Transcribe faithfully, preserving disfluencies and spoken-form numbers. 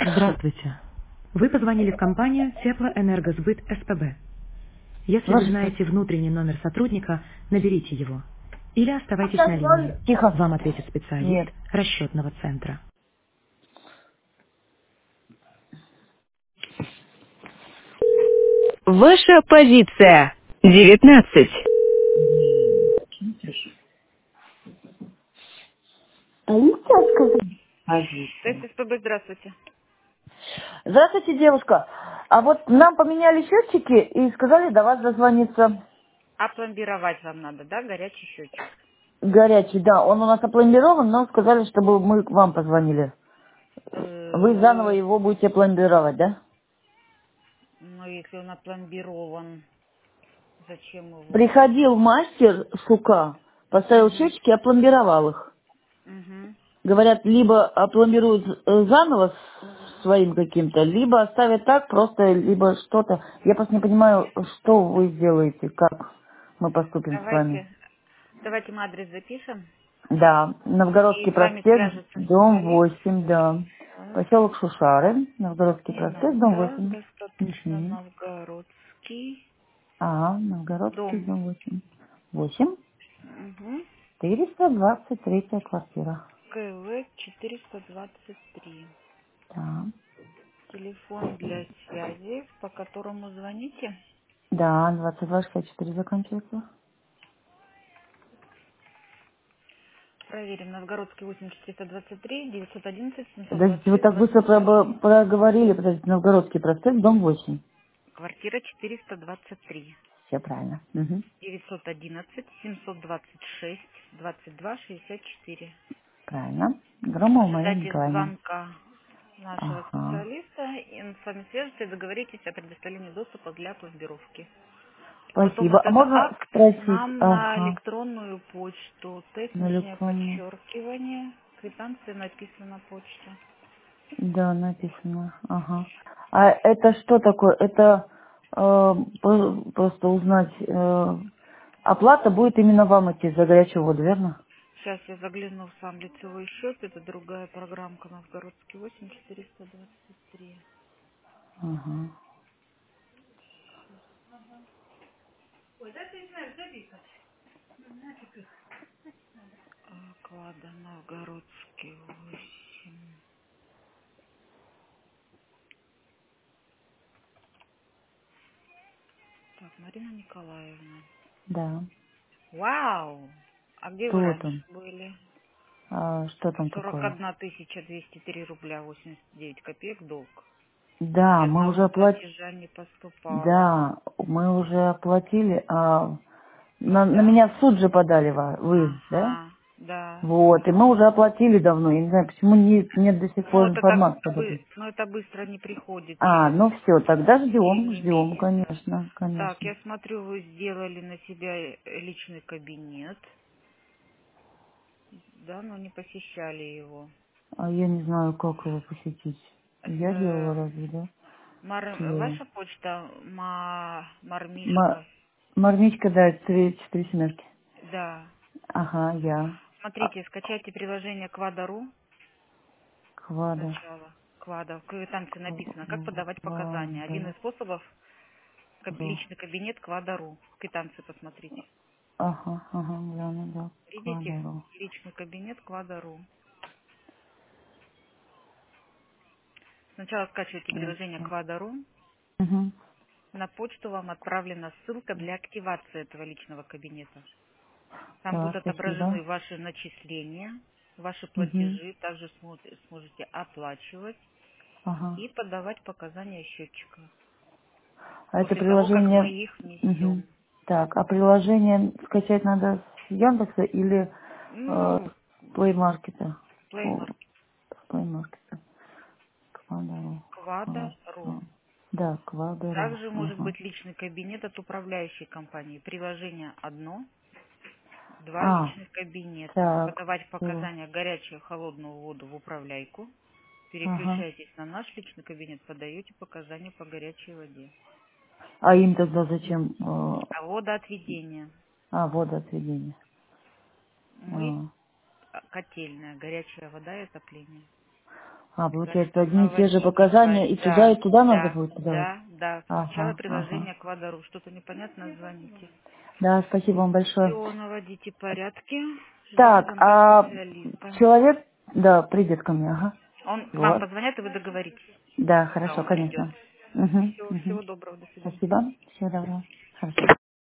Здравствуйте. Вы позвонили в компанию Теплоэнергосбыт СПБ. Если вы Ложится. знаете внутренний номер сотрудника, наберите его. Или оставайтесь на линии. Тихо. Вам ответит специалист Нет. расчетного центра. Ваша позиция. девятнадцать. А нельзя сказать. То есть Позиция. СПБ, здравствуйте. Здравствуйте, девушка. А вот нам поменяли счетчики и сказали до вас дозвониться. Опломбировать вам надо, да, горячий счетчик? Горячий, да. Он у нас опломбирован, но сказали, чтобы мы к вам позвонили. Вы заново Э, его будете пломбировать, да? Ну, если он опломбирован, зачем его? Приходил мастер с Лука, поставил Угу. счетчики и опломбировал их. Угу. Говорят, либо опломбируют э, заново с- своим каким-то, либо оставят так просто, либо что-то. Я просто не понимаю, что вы сделаете, как мы поступим с вами. Давайте, давайте мы адрес запишем, Да, и Новгородский с вами проспект, свяжется дом специалист. восемь, да. Так. Поселок Шушары, Новгородский Не проспект, дом надо, восемь. достаточно Угу. новгородский А, Новгородский, дом. дом восемь. восемь, Угу. четыреста двадцать третья квартира. КВ четыреста двадцать три. Да. Телефон для связи, по которому звоните. Да, двадцать два шестьдесят четыре заканчивается. Проверим. Новгородский восемь четыреста двадцать три девятьсот одиннадцать семьсот двадцать Подождите, вы шесть так быстро двадцать два пробо- проговорили, подождите, Новгородский проспект, дом восемь. Квартира четыреста двадцать три. Все правильно. Мгм. девятьсот одиннадцать семьсот двадцать шесть двадцать два шестьдесят четыре. Правильно. Громова Мария Ожидайте Николаевна. звонка нашего Ага. специалиста, и он с вами свяжется и договоритесь о предоставлении доступа для пломбировки. Потом Спасибо. А этот можно акт спросить? нам на Ага. электронную почту. Тест, На нижнее электронную. подчеркивание. Квитанция написана почта. Да, написано. Ага. А это что такое? Это э, по- просто узнать. э, оплата будет именно вам идти за горячую воду, верно? Сейчас я загляну в сам лицевой счет. Это другая программка Новгородский восемь четыреста двадцать три. Ага. Клада Новгородский восемь. Так, Марина Николаевна. Да. Вау! А где вы Что раньше там? были? А, что там сорок такое? одна тысяча двести три рубля восемьдесят девять копеек долг. Ни Да, мы уже одного оплатили. платежа не поступало. Да, мы уже оплатили, а на, на Когда? меня в суд же подали ва- вы, да? Ага, да. Вот, и мы уже оплатили давно. Я не знаю, почему не- нет до сих Ну пор это так информации об этом. бы, ну это быстро не приходит А, через ну все, тогда в ждем, течение ждем, месяца. конечно, Так, конечно. я смотрю, вы сделали на себя э, личный кабинет, да, но не посещали его. А я не знаю, как его посетить. Я Э, делала разве, да? Мар- Делала. Ваша почта Ма- Ма- Мармишка, Мармичка, да, четыре, четыре семерки. да. Ага, я. А, Смотрите, скачайте приложение Квадару Квада. сначала. Квада, в квитанции написано, как подавать показания. Один Квада. из способов каб- личный кабинет Квадару. В квитанции посмотрите. Ага, ага, гляну, да. Видите? Квадару. Личный кабинет Квадару. Сначала скачивайте приложение Хорошо. Квадару. Угу. На почту вам отправлена ссылка для активации этого личного кабинета. Там будут Так, отображены спасибо. ваши начисления, ваши Угу. платежи. Также смо- сможете оплачивать Ага. и подавать показания счетчика. А это После того, как мы приложение... их Угу. внесем. Так, а приложение скачать надо с Яндекса или э, Ну, с Play Market? Play О, Market. с Play Market. Квадару. Квада.ру. Хорошо. Да, Квадару. Также может Ага. быть личный кабинет от управляющей компании. Приложение одно, два А, личных кабинета. так, Подавать все. показания горячую и холодную воду в управляйку. Ага. Переключайтесь на наш личный кабинет, подаете показания по горячей воде. А им тогда зачем? э, А водоотведение. А, водоотведение. Мы А. а, котельная, горячая вода и отопление. А, Так получается, что одни и те же наводите показания, и порядок. туда, Да, и туда надо да, будет подавать? да, да. Сначала Ага, ага. приложение к Водору. Что-то непонятно, звоните. Да, спасибо вам большое. Все, наводите порядки. Ждем Так, звонка а специалиста. человек, да, придет ко мне, ага. Он к вам Вот. позвонит, и вы договоритесь, Да, когда хорошо, он придет. конечно. Угу, Все, угу. всего доброго, до свидания. Спасибо. Всего доброго. Хорошо.